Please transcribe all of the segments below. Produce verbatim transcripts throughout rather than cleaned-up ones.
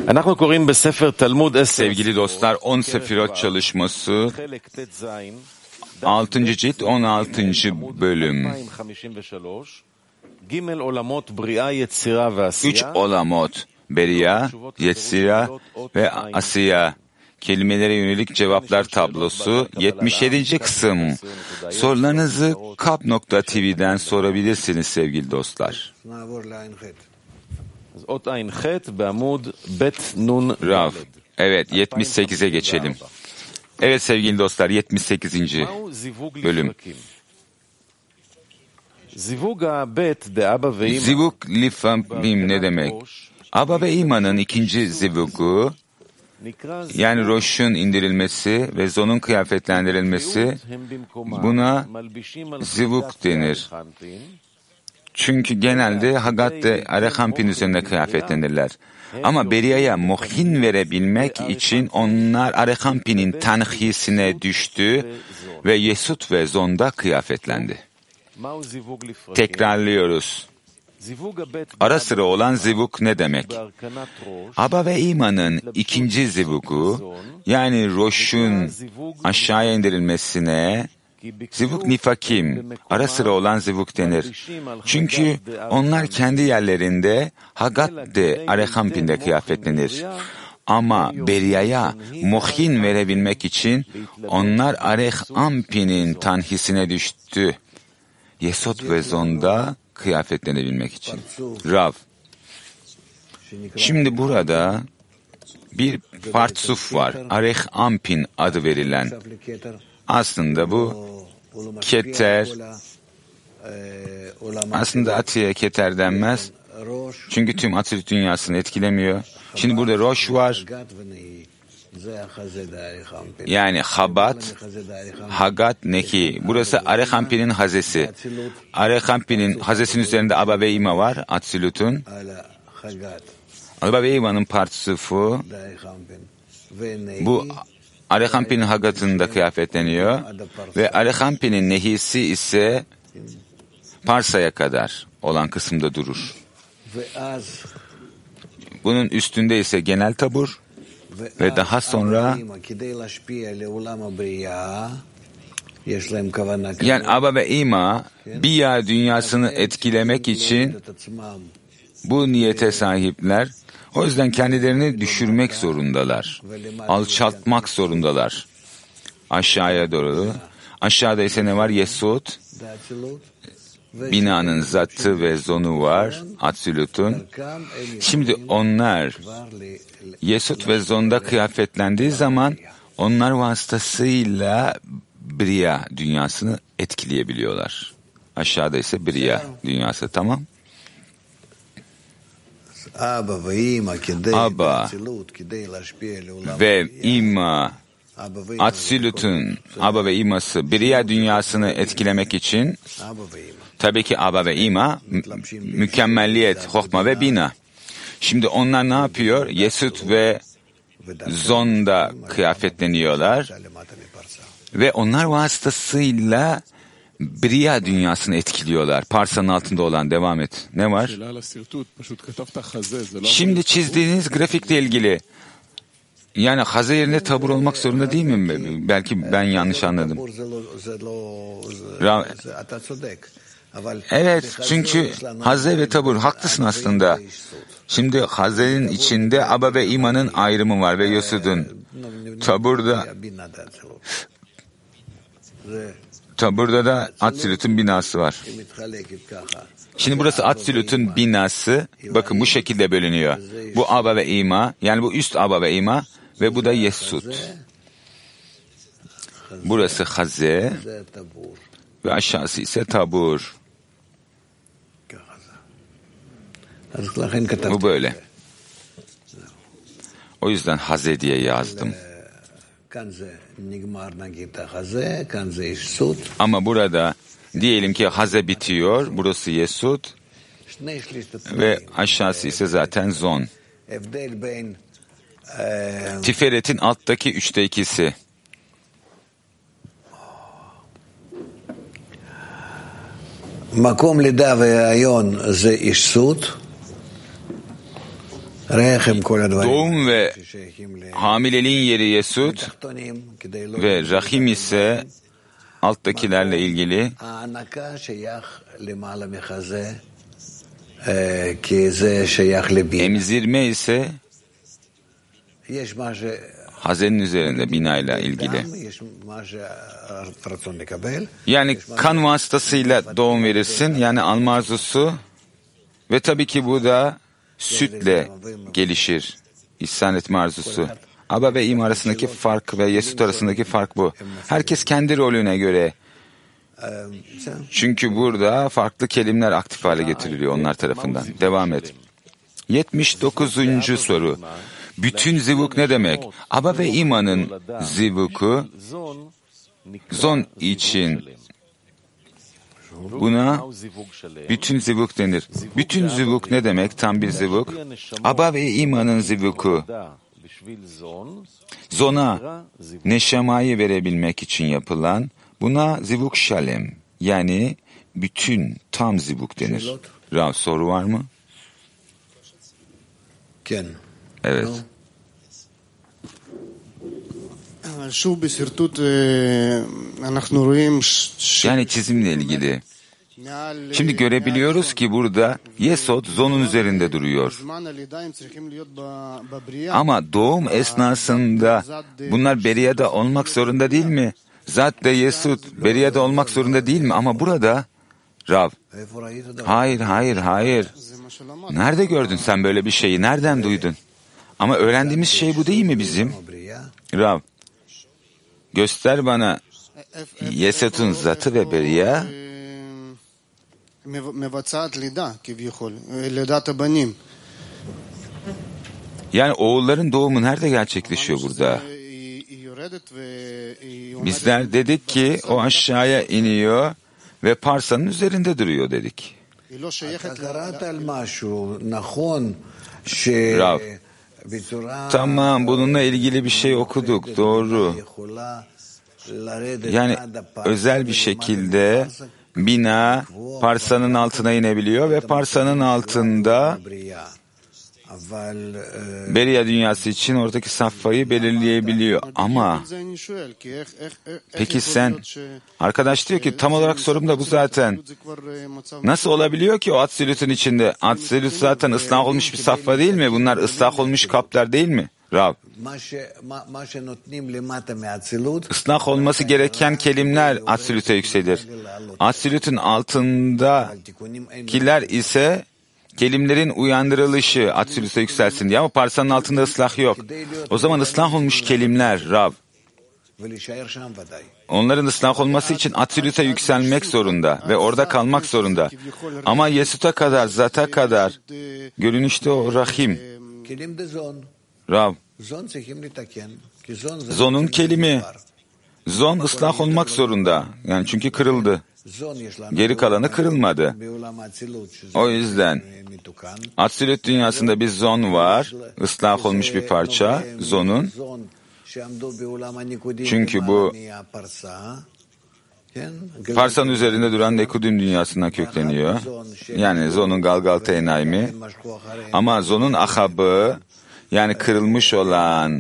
Sevgili dostlar, on Sefirot çalışması, altıncı cilt, on altıncı bölüm. Üç olamot, Beriya, Yetzira ve Asiya. Kelimelere yönelik cevaplar tablosu, yetmiş yedinci kısım. Sorularınızı kap nokta tv'den sorabilirsiniz sevgili dostlar. Rav. Evet, yetmiş sekize geçelim. Evet sevgili dostlar, yetmiş sekizinci bölüm. Zivuk lifamim ne demek? Aba ve İma'nın ikinci zivugu, yani Roş'un indirilmesi ve Zon'un kıyafetlendirilmesi, buna zivuk denir. Çünkü genelde Hagat-ı Arehampin üzerine kıyafetlenirler. Ama Beriya'ya mohin verebilmek için onlar Arehampin'in tanhisine düştü ve Yesut ve Zon'da kıyafetlendi. Tekrarlıyoruz. Ara sıra olan zivuk ne demek? Aba ve İma'nın ikinci zivugu, yani Roş'un aşağıya indirilmesine zivuk nifakim, ara sıra olan zivuk denir. Çünkü onlar kendi yerlerinde Hagat-ı Arehampin'de kıyafetlenir. Ama Beriya'ya mohin verebilmek için onlar Arehampin'in tanhisine düştü. Yesod ve Zon'da kıyafetlenebilmek için. Rav. Şimdi burada bir partsuf var. Arehampin adı verilen. Aslında bu keter, aslında Atiye keter denmez. Çünkü tüm Atiye dünyasını etkilemiyor. Şimdi burada Roş var. Yani Habat, Hagat, Neki. Burası Arehampin'in hazesi. Arehampin'in hazesinin üzerinde Aba ve İma var. Atsilut'un. Aba ve İma'nın partisufu. Bu Arehampin'in Hagat'ında kıyafetleniyor. Ve Arehampin'in nehisi ise Parsa'ya kadar olan kısımda durur. Bunun üstünde ise genel tabur. Ve daha sonra yani Aba ve İma Biya dünyasını etkilemek için bu niyete sahipler. O yüzden kendilerini düşürmek zorundalar. Alçaltmak zorundalar. Aşağıya doğru. Aşağıda ise ne var? Yesod. Binanın zatı ve zonu var. Atsilut'un. Şimdi onlar Yesod ve Zon'da kıyafetlendiği zaman onlar vasıtasıyla Briya dünyasını etkileyebiliyorlar. Aşağıda ise Briya dünyası, tamam. Aba ve İma, Atsilut'un Aba ve İma'sı Briya dünyasını etkilemek için tabii ki Aba ve İma mükemmelliyet, Hokma ve Bina. Şimdi onlar ne yapıyor? Yesut ve Zon'da kıyafetleniyorlar ve onlar vasıtasıyla Briya dünyasını etkiliyorlar. Parsa'nın altında olan, devam et. Ne var? Şimdi çizdiğiniz grafikle ilgili, yani haze yerine tabur olmak zorunda değil mi? Belki ben yanlış anladım. Evet, çünkü haze ve tabur, haklısın aslında. Şimdi hazenin içinde Aba ve İma'nın ayrımı var ve Yesud'un. Taburda Taburda da Atsilut'un binası var. Şimdi burası Atsilut'un binası. Bakın bu şekilde bölünüyor. Bu Aba ve İma, yani bu üst Aba ve İma ve bu da Yesud. Burası haze ve aşağısı ise tabur. Bu böyle. O yüzden haze diye yazdım. Ama burada diyelim ki haze bitiyor. Burası Yesud ve aşağısı ise zaten Zon. Tiferet'in alttaki üçte ikisi. Makom lida ve ayon ze ishsut. Doğum ve hamileliğin yeri Yesud ve Rahim ise alttakilerle ilgili. Emzirme ise hazenin üzerinde binayla ilgili. Yani kan vasıtasıyla doğum verirsin, yani alma arzusu ve tabii ki bu da sütle gelişir, ihsan etme arzusu. Aba ve im arasındaki fark ve Yesud arasındaki fark bu. Herkes kendi rolüne göre. Çünkü burada farklı kelimeler aktif hale getiriliyor onlar tarafından. Devam et. yetmiş dokuzuncu soru. Bütün zivuk ne demek? Aba ve imanın zivuku zon için buna bütün zivuk denir. Bütün zivuk ne demek? Tam bir zivuk. Aba ve imanın zivuku zona neşemayı verebilmek için yapılan, buna zivuk şalem, yani bütün tam zivuk denir. Rav, soru var mı? Evet. Yani çizimle ilgili. Şimdi görebiliyoruz ki burada Yesod zonun üzerinde duruyor. Ama doğum esnasında bunlar Beriya'da olmak zorunda değil mi? Zat de Yesod Beriya'da olmak zorunda değil mi? Ama burada Rav, hayır hayır hayır. Nerede gördün sen böyle bir şeyi? Nereden duydun? Ama öğrendiğimiz şey bu değil mi bizim? Rav, göster bana Yesod'un zatı ve Beriya. Yani oğulların doğumu nerede gerçekleşiyor burada? Bizler dedik ki o aşağıya iniyor ve parsanın üzerinde duruyor dedik. Rav, tamam, bununla ilgili bir şey okuduk, doğru. Yani özel bir şekilde bina parsanın altına inebiliyor ve parsanın altında Beriya dünyası için oradaki safhayı belirleyebiliyor. Ama peki sen, arkadaş diyor ki tam olarak sorum da bu zaten. Nasıl olabiliyor ki o Atsilut'un içinde? Atsilut zaten ıslah olmuş bir safha değil mi? Bunlar ıslah olmuş kaplar değil mi? Rav, ıslah olması gereken kelimler Atsilut'a yükselir. Atsilut'un altındakiler ise kelimlerin uyandırılışı Atsilut'a yükselsin diye, ama parsanın altında ıslah yok. O zaman ıslah olmuş kelimler Rav, onların ıslah olması için Atsilut'a yükselmek zorunda ve orada kalmak zorunda. Ama Yesud'a kadar, Zat'a kadar görünüşte o Rahim. Rav, zonun kelimi, zon ıslah olmak zorunda. Yani çünkü kırıldı. Geri kalanı kırılmadı. O yüzden Atsilut dünyasında bir zon var, ıslah olmuş bir parça zonun. Çünkü bu parsanın üzerinde duran Nekudim dünyasına kökleniyor. Yani zonun Galgalta Enaymi. Ama zonun ahabı, yani kırılmış olan,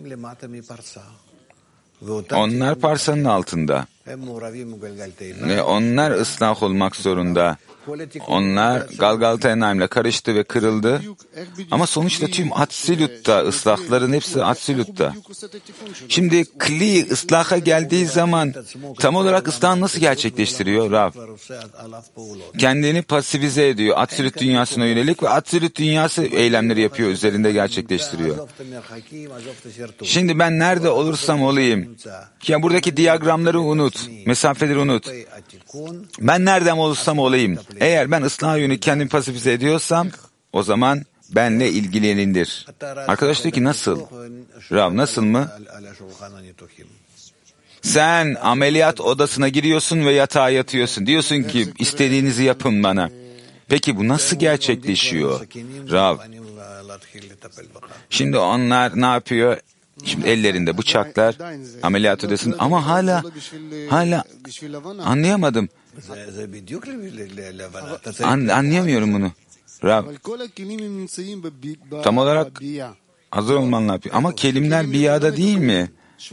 onlar parsanın altında. Ve onlar ıslah olmak zorunda. Onlar Galgalta Enayim'le karıştı ve kırıldı. Ama sonuçta tüm Atsilut'ta, ıslahların hepsi Atsilut'ta. Şimdi Kli ıslaha geldiği zaman tam olarak ıslahı nasıl gerçekleştiriyor Rav? Kendini pasifize ediyor Atsilut dünyasına yönelik ve Atsilut dünyası eylemleri yapıyor, üzerinde gerçekleştiriyor. Şimdi ben nerede olursam olayım, ya buradaki diyagramları unut, mesafeleri unut. Ben nereden olursam olayım, eğer ben ıslaha yönelik kendimi pasifize ediyorsam, o zaman benle ilgilenindir. Arkadaş diyor ki nasıl? Rav, nasıl mı? Sen ameliyat odasına giriyorsun ve yatağa yatıyorsun. Diyorsun ki istediğinizi yapın bana. Peki bu nasıl gerçekleşiyor? Rav, şimdi onlar ne yapıyor? Şimdi ellerinde bıçaklar, ameliyat odasında, ama hala hala anlayamadım. An, anlayamıyorum bunu. Rab, tam olarak hazır olman lazım. Ama kelimler biyada değil mi?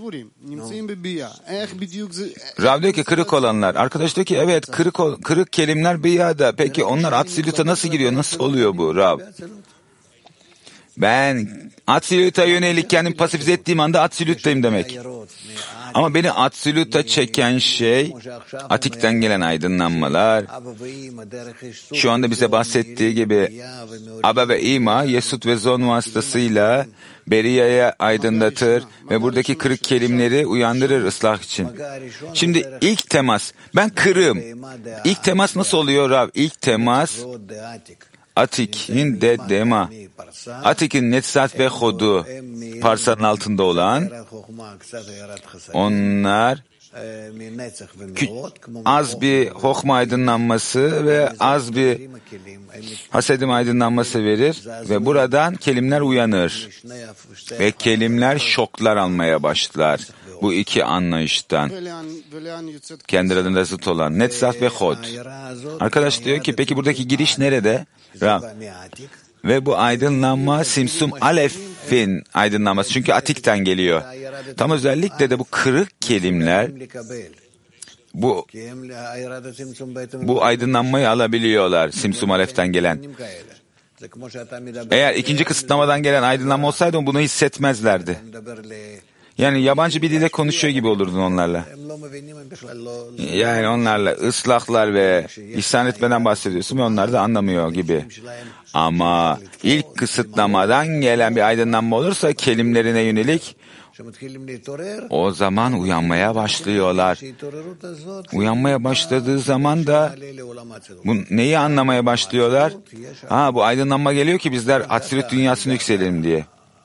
Rab diyor ki kırık olanlar. Arkadaş diyor ki evet kırık kırık kelimler biyada. Peki onlar Atsilut'a nasıl giriyor? Nasıl oluyor bu Rab? Ben Atsilut'a yönelik kendimi pasifize ettiğim anda Atsilut'tayım demek. Ama beni Atsilut'a çeken şey Atik'ten gelen aydınlanmalar. Şu anda bize bahsettiği gibi Aba ve İma, Yesut ve Zon vasıtasıyla Beriya'ya aydınlatır ve buradaki kırık kelimleri uyandırır ıslah için. Şimdi ilk temas, ben kırığım. İlk temas nasıl oluyor Rab? İlk temas Atik'in de dema. Atik'in Netzat ve Hodu parsanın altında olan onlar az bir hokma aydınlanması ve az bir hasedim aydınlanması verir ve buradan kelimler uyanır ve kelimler şoklar almaya başlar. Bu iki anlayıştan kendilerinde zıt olan Netzat ve Hod. Arkadaş diyor ki peki buradaki giriş nerede? Ram. Ve bu aydınlanma Simsum Alef'in aydınlanması. Çünkü Atik'ten geliyor. Tam özellikle de bu kırık kelimler bu bu aydınlanmayı alabiliyorlar Simsum Alef'ten gelen. Eğer ikinci kısıtlamadan gelen aydınlanma olsaydı bunu hissetmezlerdi. Yani yabancı bir dile konuşuyor gibi olurdun onlarla. Yani onlarla ıslahlar ve ihsan etmeden bahsediyorsun ve onlar da anlamıyor gibi. Ama ilk kısıtlamadan gelen bir aydınlanma olursa kelimlerine yönelik o zaman uyanmaya başlıyorlar. Uyanmaya başladığı zaman da bu neyi anlamaya başlıyorlar? Ha bu aydınlanma geliyor ki bizler Atzilut dünyasına yükselelim diye.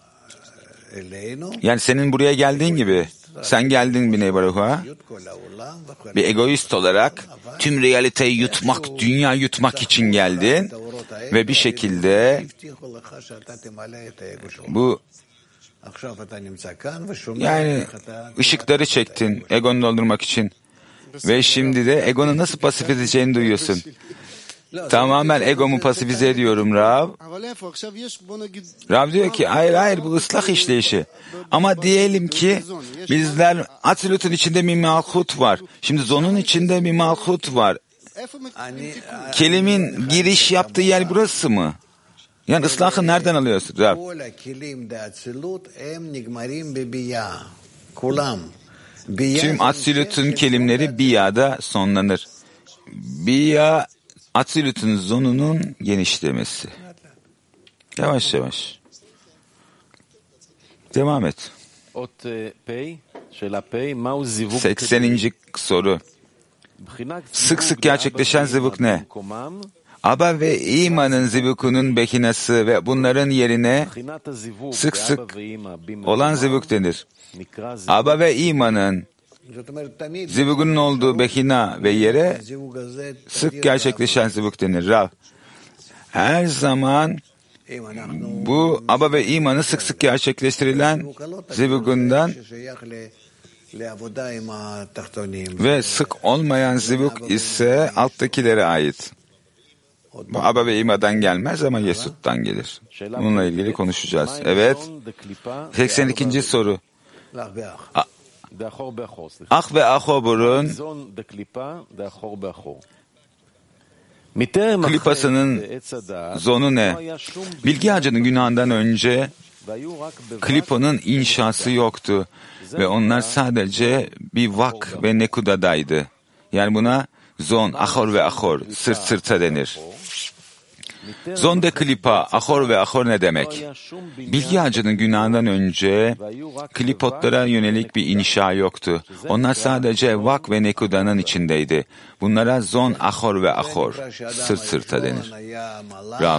Yani senin buraya geldiğin gibi, sen geldin bir Neybaruh'a, bir egoist olarak tüm realiteyi yutmak, dünya yutmak için geldin ve bir şekilde bu yani ışıkları çektin egonu doldurmak için ve şimdi de egonu nasıl pasif edeceğini duyuyorsun. Tamamen egomu pasifize ediyorum Rab. Rab diyor ki hayır hayır bu ıslah işleyişi. Ama diyelim ki bizler Atsilut'un içinde bir malhut var. Şimdi Zon'un içinde bir malhut var. Kelimin giriş yaptığı yer burası mı? Yani ıslahı nereden alıyorsun Rab? Tüm Atsilut'un kelimleri biyada sonlanır. Biya Atsilut'un zonunun genişlemesi. Yavaş yavaş. Devam et. sekseninci soru. Sık sık gerçekleşen zıvık ne? Aba ve İma'nın zıvıkunun bekinası ve bunların yerine sık sık olan zıvık denir. Aba ve İma'nın zıvıkunun olduğu bekina ve yere sık gerçekleşen zıvık denir. Rav. Her zaman bu Aba ve İman'ı sık sık gerçekleştirilen zıvıkundan ve sık olmayan zıvık ise alttakilere ait. Bu Aba ve İma'dan gelmez ama Yesut'tan gelir. Bununla ilgili konuşacağız. Evet. seksen ikinci soru. Ah ve Ahobor'un klipasının zonu ne? Bilgi ağacının günahından önce kliponun inşası yoktu ve onlar sadece bir vak ve nekudadaydı. Yani buna zon, ahor ve ahor, sırt sırta denir. Zon de klipa, ahor ve ahor ne demek? Bilgi ağacının günahından önce klipotlara yönelik bir inşa yoktu. Onlar sadece vak ve nekudanın içindeydi. Bunlara zon, ahor ve ahor, sırt sırta denir. Rab.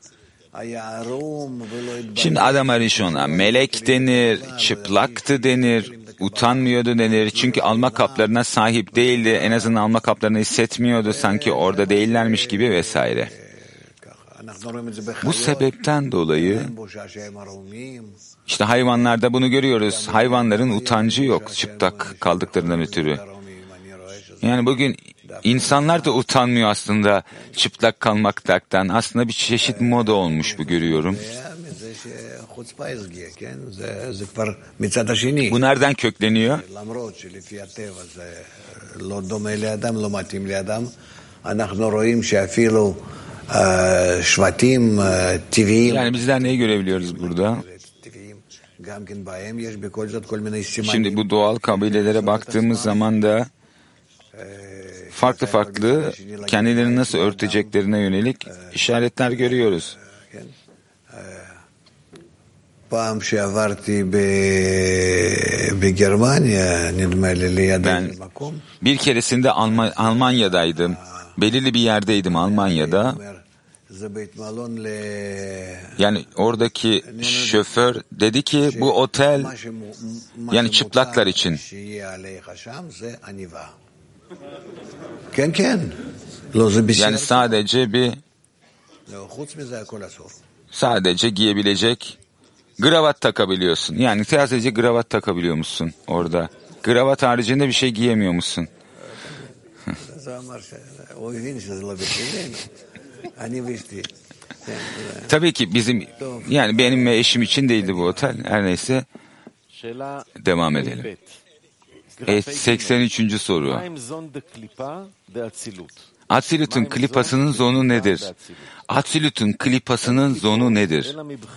Şimdi Adam Arishon'a melek denir, çıplaktı denir, utanmıyordu denir. Çünkü alma kaplarına sahip değildi. En azından alma kaplarını hissetmiyordu. Sanki orada değillermiş gibi vesaire. Bu sebepten dolayı işte hayvanlarda bunu görüyoruz. Hayvanların utancı yok çıplak kaldıklarından ötürü. Yani bugün İnsanlar da utanmıyor aslında çıplak kalmaktan. Aslında bir çeşit moda olmuş bu, görüyorum. Bu nereden kökleniyor? Yani bizler neyi görebiliyoruz burada? Şimdi bu doğal kabilelere baktığımız zaman da farklı farklı kendilerini nasıl örteceklerine yönelik işaretler görüyoruz. Ben bir keresinde Alman, Almanya'daydım. Belirli bir yerdeydim Almanya'da. Yani oradaki şoför dedi ki bu otel yani çıplaklar için. Yani sadece bir sadece giyebilecek kravat takabiliyorsun. Yani sadece kravat takabiliyor musun orada? Kravat haricinde bir şey giyemiyor musun? Tabii ki bizim, yani benim ve eşim için değildi bu otel. Her neyse devam edelim. Evet, seksen üçüncü soru. Atsilut'un klipasının zonu nedir? Atsilut'un klipasının zonu nedir?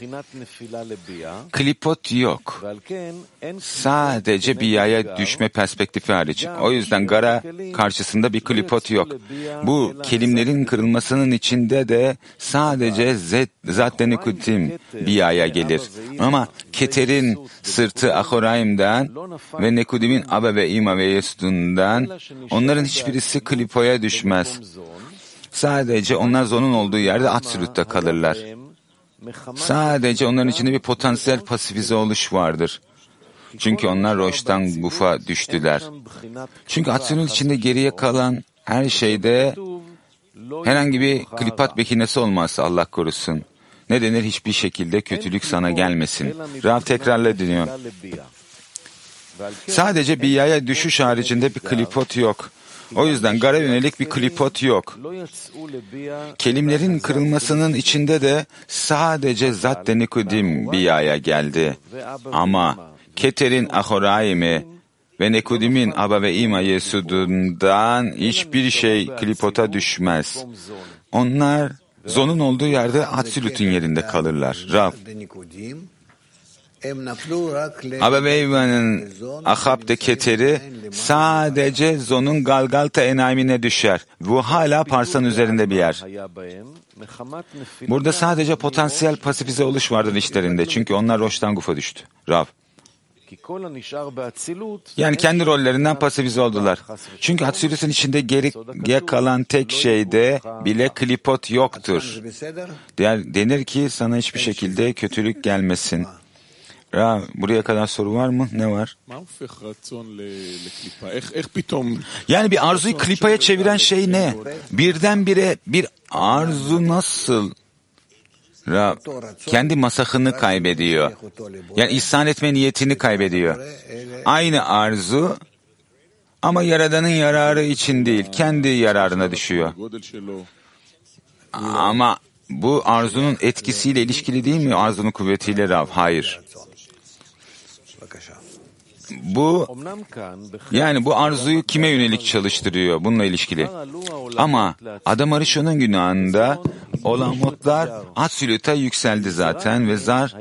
Klipot yok. Sadece biyaya düşme perspektifi hariç. O yüzden gara karşısında bir klipot yok. Bu kelimlerin kırılmasının içinde de sadece zat-ı nekutim biyaya gelir. Ama keterin sırtı Ahoraim'den ve nekudimin Aba ve İma ve Yesud'undan onların hiçbirisi klipoya düşmez. Sadece onlar zonun olduğu yerde Atsilut'ta kalırlar. Sadece onların içinde bir potansiyel pasifize oluş vardır. Çünkü onlar Roş'tan Guf'a düştüler. Çünkü Atsilut içinde geriye kalan her şeyde herhangi bir klipat bekinesi olmazsa Allah korusun. Ne denir? Hiçbir şekilde kötülük sana gelmesin. Rav tekrarla dinliyor. Sadece biyaya düşüş haricinde bir klipot yok. O yüzden gara yönelik bir klipot yok. Kelimlerin kırılmasının içinde de sadece zat-ı nekudim biyaya geldi. Ama keterin Ahoraim'i ve nekudimin Aba ve İma Yesud'undan hiçbir şey klipota düşmez. Onlar zonun olduğu yerde Atsilut'un yerinde kalırlar. Rav. Aba ve İma'nın Ahab'de keteri sadece zonun Galgalta enayimine düşer. Bu hala Parsan üzerinde bir yer. Burada sadece potansiyel pasifize oluş vardır işlerinde. Çünkü onlar Roş'tan Guf'a düştü. Rav. Yani kendi rollerinden pasifize oldular. Çünkü Atsilut'un içinde geriye kalan tek şeyde bile klipot yoktur. Der, denir ki sana hiçbir şekilde kötülük gelmesin. Ya, buraya kadar soru var mı? Ne var? Yani bir arzuyu klipaya çeviren şey ne? Birdenbire bir arzu nasıl Rab, kendi masahını kaybediyor. Yani ihsan etme niyetini kaybediyor. Aynı arzu ama Yaradan'ın yararı için değil, kendi yararına düşüyor. Ama bu arzunun etkisiyle ilişkili değil mi? Arzunun kuvvetiyle Rab. Hayır. Bu, yani bu arzuyu kime yönelik çalıştırıyor? Bununla ilişkili. Ama Adam Arishon'un günahında Olamotlar Atsilut'a yükseldi zaten ve Zar,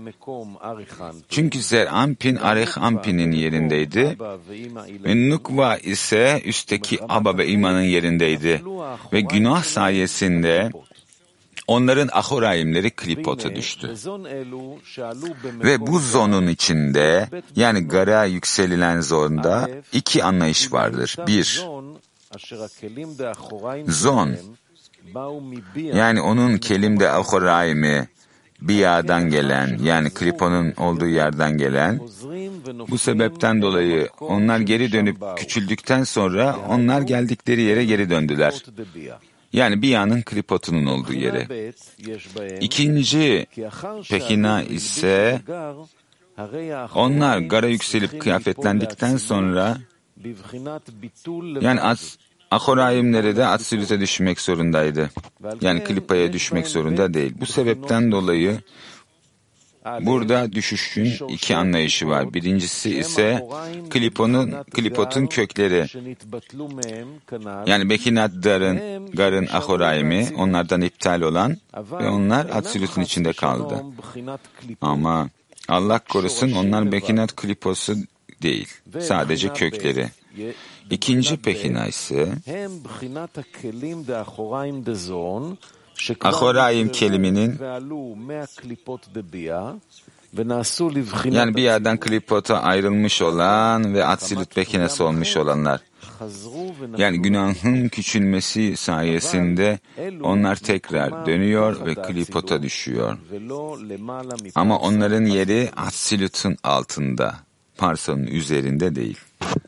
çünkü Zer Ampin Arech Ampin'in yerindeydi ve Nukva ise üstteki Aba ve İma'nın yerindeydi ve günah sayesinde onların Ahoraimleri klipota düştü. Ve bu zonun içinde, yani gara yükselilen zonda iki anlayış vardır. Bir, zon, yani onun kelimde Ahoraim'i biya'dan gelen, yani kliponun olduğu yerden gelen, bu sebepten dolayı onlar geri dönüp küçüldükten sonra onlar geldikleri yere geri döndüler. Yani biya'nın klipotunun olduğu yere. İkinci pehina ise onlar gara yükselip kıyafetlendikten sonra, yani az, Ahorayimleri de Atsilut'e düşmek zorundaydı. Yani Klipa'ya düşmek zorunda değil. Bu sebepten dolayı burada düşüşün iki anlayışı var. Birincisi ise Klipo'nun, Klipot'un kökleri. Yani Bekinat Dar'ın, Gar'ın Ahorayimi, onlardan iptal olan ve onlar Atsilut'un içinde kaldı. Ama Allah korusun onlar Bekinat Kliposu değil. Sadece kökleri. İkinci Pekina ise Ahorayim keliminin yani bir yerden Klipot'a ayrılmış olan ve Atsilut Bekinası olmuş olanlar. Yani günahın küçülmesi sayesinde onlar tekrar dönüyor ve Klipot'a düşüyor. Ama onların yeri Atsilut'un altında, Parsa'nın üzerinde değil.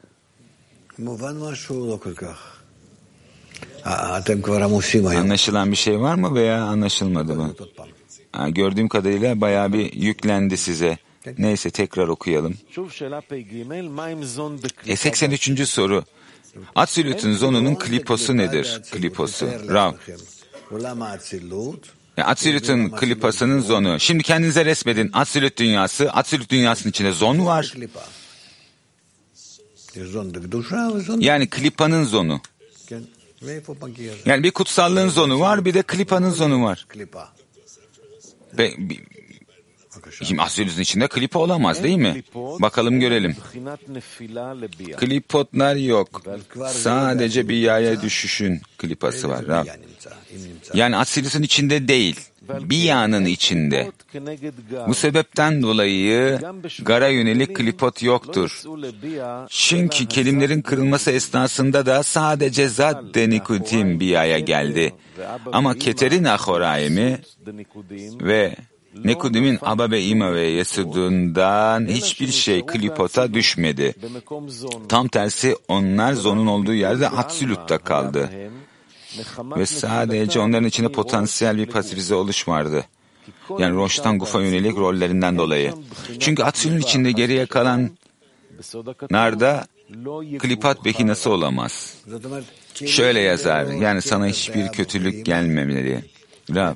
Anlaşılan bir şey var mı veya anlaşılmadı mı? Ha, gördüğüm kadarıyla bayağı bir yüklendi size. Neyse tekrar okuyalım. E seksen üçüncü soru. Atsilut'un zonunun kliposu nedir? Kliposu. Rav. Yani Atsilut'un kliposunun zonu. Şimdi kendinize resmedin. Atsilut dünyası. Atsilut dünyasının içinde zon var. Yani klipanın zonu. Yani bir kutsallığın zonu var, bir de klipanın zonu var. Be, bir, şimdi Atsilut'un içinde klipa olamaz değil mi? Bakalım görelim. Klipotlar yok. Sadece bir yaya düşüşün klipası var. Yani Atsilut'un içinde değil. Bir yağının içinde. Bu sebepten dolayı Gar'a yönelik klipot yoktur. Çünkü kelimlerin kırılması esnasında da sadece Zat de Nikudim bir yaya geldi. Ama Keter'in Ahorayimi ve Nekudim'in Aba ve İma ve Yesudundan hiçbir şey klipota düşmedi. Tam tersi onlar zonun olduğu yerde Atsilut'ta kaldı. Ve sadece onların içinde potansiyel bir pasifize oluş vardı. Yani Roş'tan Guf'a yönelik rollerinden dolayı. Çünkü Atsilut'un içinde geriye kalan narda klipat bekinası olamaz. Şöyle yazar, yani sana hiçbir kötülük gelmemeli. Rab.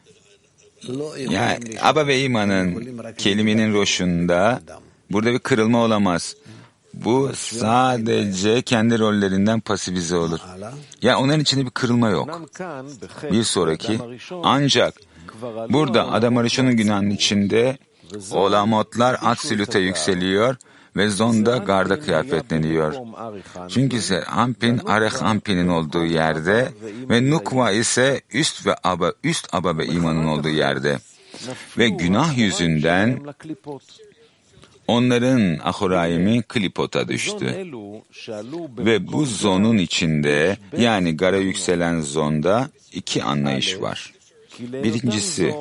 Yani Aba ve İma'nın kelimenin Roş'unda burada bir kırılma olamaz. Bu sadece kendi rollerinden pasifize olur. Yani onların içinde bir kırılma yok. Bir sonraki, ancak burada Adam Arishon'un günahının içinde olamotlar Atsilut'a yükseliyor ve zonda Gar'da kıyafetleniyor. Çünkü ise Ampin, Arech Ampin'in olduğu yerde ve Nukva ise üst ve Aba, üst Aba ve İman'ın olduğu yerde. Ve günah yüzünden onların Ahorayimi Klipot'a düştü. Ve bu zonun içinde, yani Gar'a yükselen zonda iki anlayış var. Birincisi,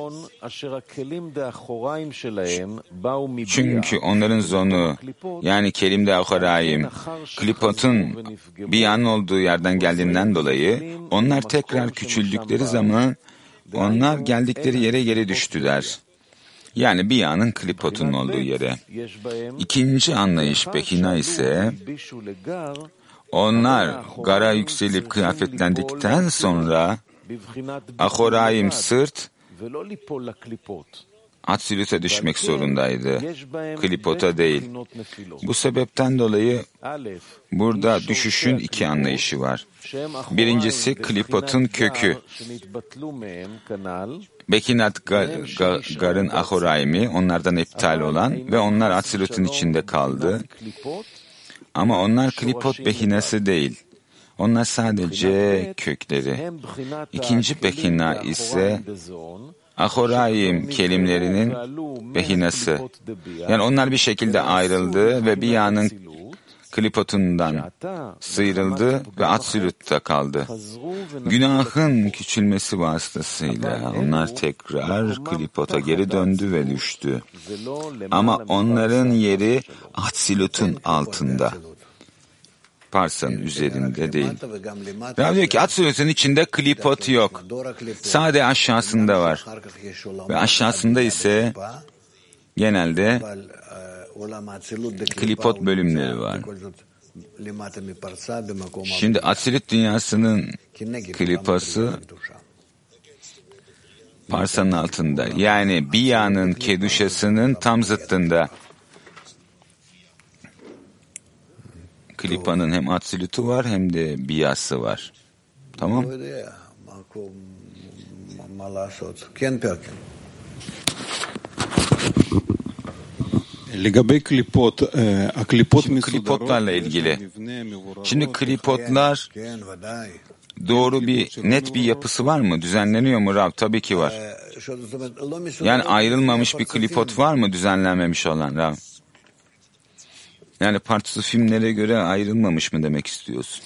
çünkü onların zonu, yani Kelim'de Ahorayim, Klipot'un bir yan olduğu yerden geldiğinden dolayı, onlar tekrar küçüldükleri zaman, onlar geldikleri yere geri düştüler. Yani bir yağının Klipot'un olduğu yere. İkinci anlayış Bekina ise onlar Gar'a yükselip kıyafetlendikten sonra Ahorayim sırt Atsilut'a düşmek zorundaydı. Klipot'a değil. Bu sebepten dolayı burada düşüşün iki anlayışı var. Birincisi Klipot'un kökü. Bekinat Gar'ın Ahorayimi onlardan iptal olan ve onlar Atsilut'un içinde kaldı. Ama onlar Klipot behinası değil. Onlar sadece kökleri. İkinci Bekina ise Ahorayim kelimlerinin behinası. Yani onlar bir şekilde ayrıldı ve bir yanın Klipot'undan sıyrıldı ve Atsilut'ta kaldı. Günahın küçülmesi vasıtasıyla onlar tekrar Klipot'a geri döndü ve düştü. Ama onların yeri Atsilut'un altında. Parsa'nın üzerinde değil. Rav diyor ki Atsilut'un içinde Klipot yok. Sadece aşağısında var. Ve aşağısında ise genelde Klipot bölümleri var. Şimdi Atsilut dünyasının klipası Parsa'nın altında. Yani Biya'nın Keduşası'nın tam zıttında. Klipa'nın hem Atsilut'u var hem de Biya'sı var. Tamam? Şimdi klipotlarla ilgili. Şimdi klipotlar doğru bir, net bir yapısı var mı? Düzenleniyor mu Rab? Tabii ki var. Yani ayrılmamış bir klipot var mı düzenlenmemiş olan Rab? Yani partisi filmlere göre ayrılmamış mı demek istiyorsun?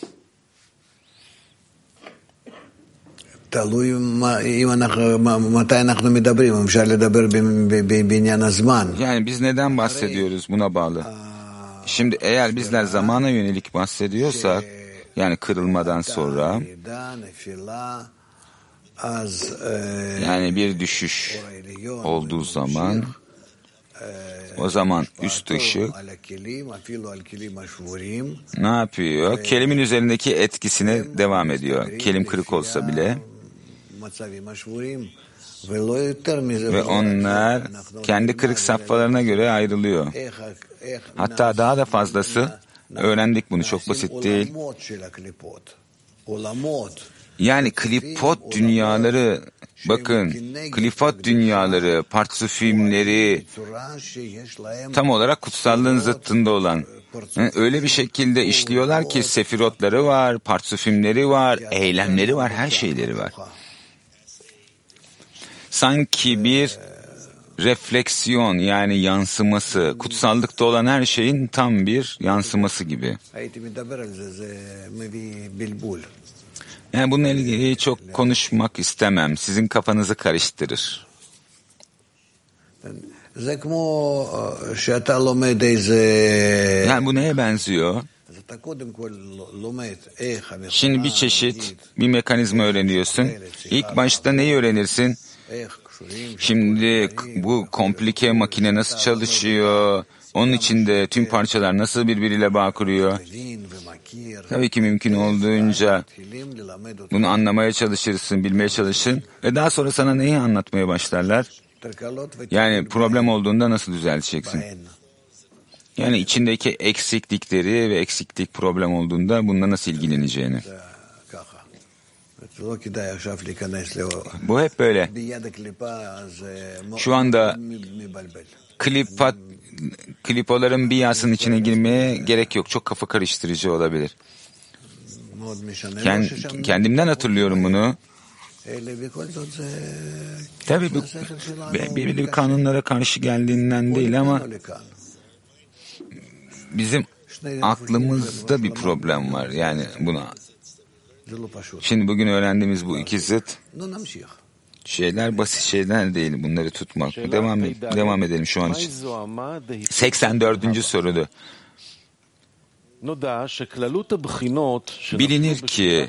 Yani biz neden bahsediyoruz buna bağlı. Şimdi eğer bizler zamana yönelik bahsediyorsak, yani kırılmadan sonra, yani bir düşüş olduğu zaman, o zaman üst ışık ne yapıyor? Kelimin üzerindeki etkisine devam ediyor. Kelim kırık olsa bile. Ve onlar kendi kırık safhalarına göre ayrılıyor. Hatta daha da fazlası, öğrendik bunu, çok basit değil. Yani klipot dünyaları, bakın, klipot dünyaları, partisi filmleri tam olarak kutsallığın zıttında olan. Yani öyle bir şekilde işliyorlar ki sefirotları var, partisi filmleri var, eylemleri var, her şeyleri var. Sanki bir refleksiyon, yani yansıması, kutsallıkta olan her şeyin tam bir yansıması gibi. Yani bununla ilgili çok konuşmak istemem. Sizin kafanızı karıştırır. Yani bu neye benziyor? Şimdi bir çeşit bir mekanizma öğreniyorsun. İlk başta neyi öğrenirsin? Şimdi bu komplike makine nasıl çalışıyor? Onun içinde tüm parçalar nasıl birbiriyle bağ kuruyor? Tabii ki mümkün olduğunca bunu anlamaya çalışırsın, bilmeye çalışırsın. Ve daha sonra sana neyi anlatmaya başlarlar? Yani problem olduğunda nasıl düzelteceksin? Yani içindeki eksiklikleri ve eksiklik problem olduğunda bununla nasıl ilgileneceğini. Bu hep böyle. Şu anda klipat, klipoların biyasının içine girmeye gerek yok. Çok kafa karıştırıcı olabilir. Kend, kendimden hatırlıyorum bunu. Tabii bu belirli bir kanunlara karşı geldiğinden değil ama bizim aklımızda bir problem var. Yani buna. Şimdi bugün öğrendiğimiz bu iki zıt şeyler basit şeyler değil. Bunları tutmak. Devam, devam edelim şu an için. seksen dördüncü sorudu. Bilinir ki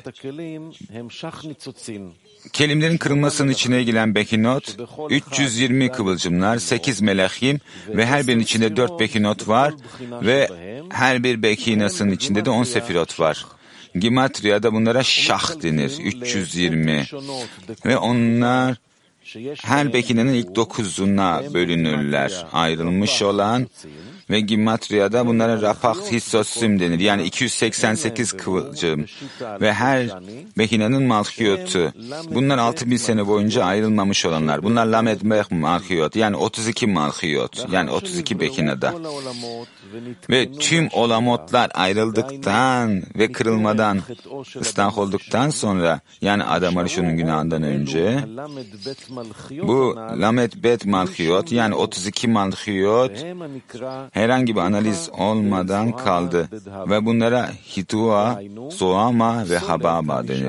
kelimlerin kırılmasının içine giren bekinot, üç yüz yirmi kıvılcımlar, sekiz melahim ve her birinin içinde dört bekinot var ve her bir bekinasının içinde de on sefirot var. Gimatriya'da bunlara şah denir, üç yüz yirmi ve onlar her bekinenin ilk dokuzuna bölünürler, ayrılmış olan ve Gimatriya'da bunlara rapah hissosim denir. Yani iki yüz seksen sekiz kıvılcım ve her bekinenin malhiyotu. Bunlar altı bin sene boyunca ayrılmamış olanlar. Bunlar lamed meh malhiyot, yani otuz iki malhiyot, yani otuz iki bekinada. Ve tüm olamotlar ayrıldıktan ve kırılmadan ıslah olduktan sonra, yani Adam Arishon'un günahından önce, bu lamed bet malhiyot, yani otuz iki malhiyot herhangi bir analiz olmadan kaldı ve bunlara hitua, soama ve hababa denir.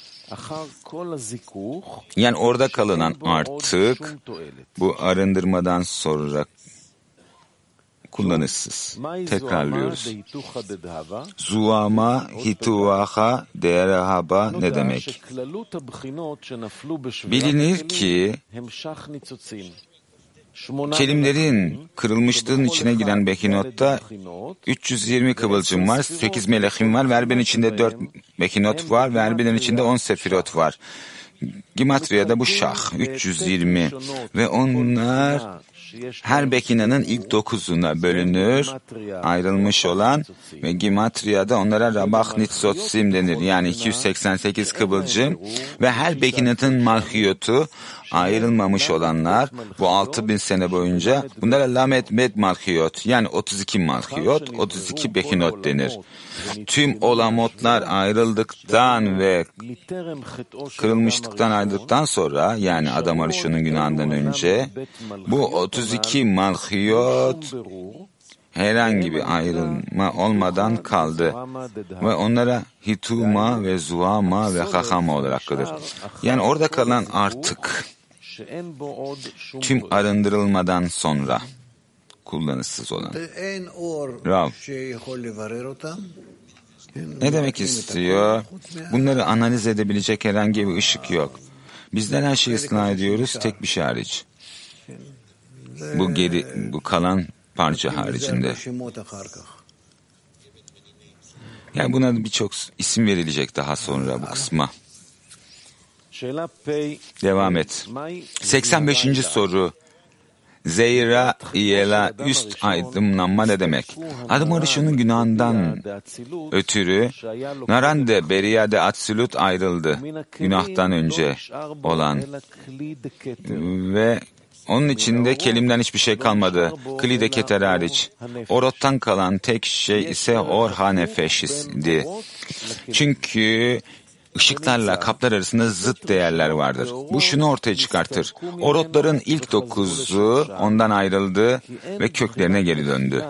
Yani orada kalınan artık bu arındırmadan sonra kullanışsız. Tekrarlıyoruz. Zuama, hituaha, derehaba ne demek? Bilinir ki Kelimlerin kırılmışlığın içine giren bekinotta üç yüz yirmi kıvılcım var, sekiz melehim var, verbenin içinde dört bekinot var, verbenin içinde on sefirot var. Gimatriya'da bu şah, üç yüz yirmi ve onlar her bekinanın ilk dokuzuna bölünür, ayrılmış olan ve Gimatriya'da onlara Rabach Nitzot Sim denir. Yani iki yüz seksen sekiz kıvılcım ve her bekinatın malhiyotu ayrılmamış olanlar bu altı bin sene boyunca bunlara Lamed Med malhiyot yani otuz iki malhiyot, otuz iki bekinot denir. Tüm olamotlar ayrıldıktan ve kırılmışlıktan ayrıldıktan sonra yani Adam Arishon'un günahından önce bu otuz iki malhiyot herhangi bir ayrılma olmadan kaldı ve onlara Hituma ve Zuama ve Chachama olarak kalır. Yani orada kalan artık tüm arındırılmadan sonra kullanışsız olan. Rav, ne demek istiyor? Bunları analiz edebilecek herhangi bir ışık yok. Bizden her şeyi ıslah ediyoruz, tek bir şey hariç. Bu geri, bu kalan parça haricinde. Yani buna birçok isim verilecek daha sonra bu kısma. Devam et. seksen beşinci soru. Zeyra iyela üst aydınlanma ne demek? Adam Arishon'un günahından ötürü Narande Beriyade Atsilut ayrıldı. Günahtan önce olan. Ve onun içinde kelimden hiçbir şey kalmadı. Klide keter hariç. Orottan kalan tek şey ise Orha Nefeş'di. Çünkü ışıklarla kaplar arasında zıt değerler vardır. Bu şunu ortaya çıkartır. Orotların ilk dokuzu ondan ayrıldı ve köklerine geri döndü.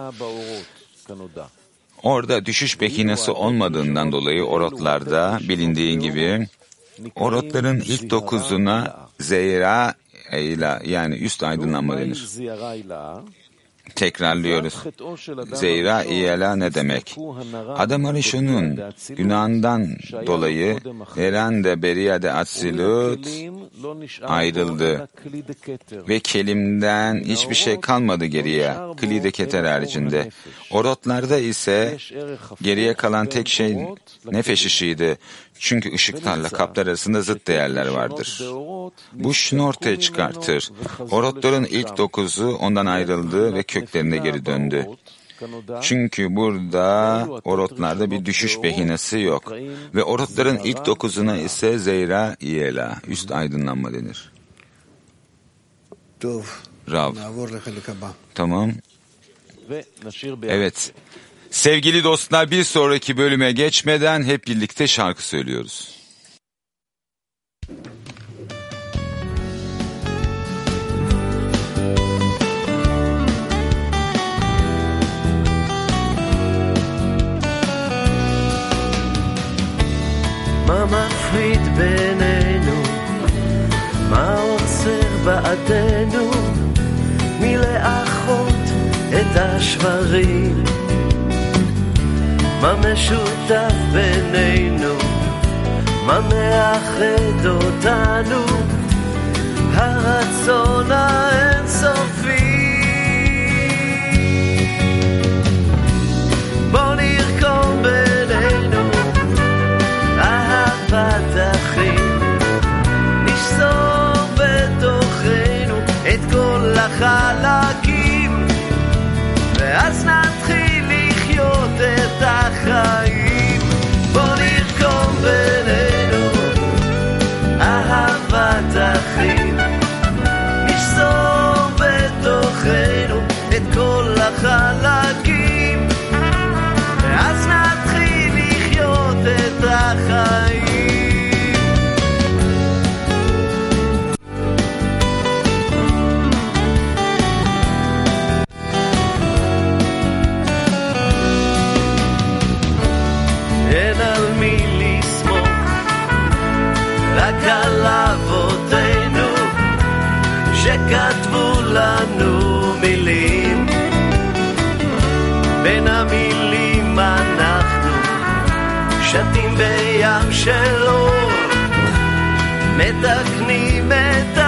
Orada düşüş bekinası olmadığından dolayı orotlarda bilindiği gibi orotların ilk dokuzuna zeyra ile yani üst aydınlanma denir. Tekrarlıyoruz. Zeyra iyela ne demek? Adam Arishon'un günahından dolayı Nerande Beriyade Atsilut ayrıldı ve kelimden hiçbir şey kalmadı geriye. Klide keter haricinde. Orotlarda ise geriye kalan tek şey nefes ışığıydı. Çünkü ışıklarla kaplar arasında zıt değerler vardır. Bu şunu ortaya çıkartır. Orotların ilk dokuzu ondan ayrıldı ve köklerine geri döndü. Çünkü burada orotlarda bir düşüş behinesi yok. Ve orotların ilk dokuzuna ise zeyra iyela, üst aydınlanma denir. Rav. Tamam. Evet. Sevgili dostlar, bir sonraki bölüme geçmeden hep birlikte şarkı söylüyoruz. מה מפריד בינינו? מה עוצר בעדנו? מלאחות את השברים? מה משותף בינינו? מה מאחד אותנו? הרצון האינסופי. בוא נרקום בינינו אהבת אחים, נשסור בתוכנו את כל החלקים, ואז נתחיל לחיות את החיים. בוא נרקום בינינו אהבת אחים, נשסור בתוכנו את כל החלקים, ואז נתחיל לחיות את החיים. אין על מי לסמוך, רק על אבותינו שכתבו לנו מילים. בין המילים אנחנו שתים בים של אור, מתקנים את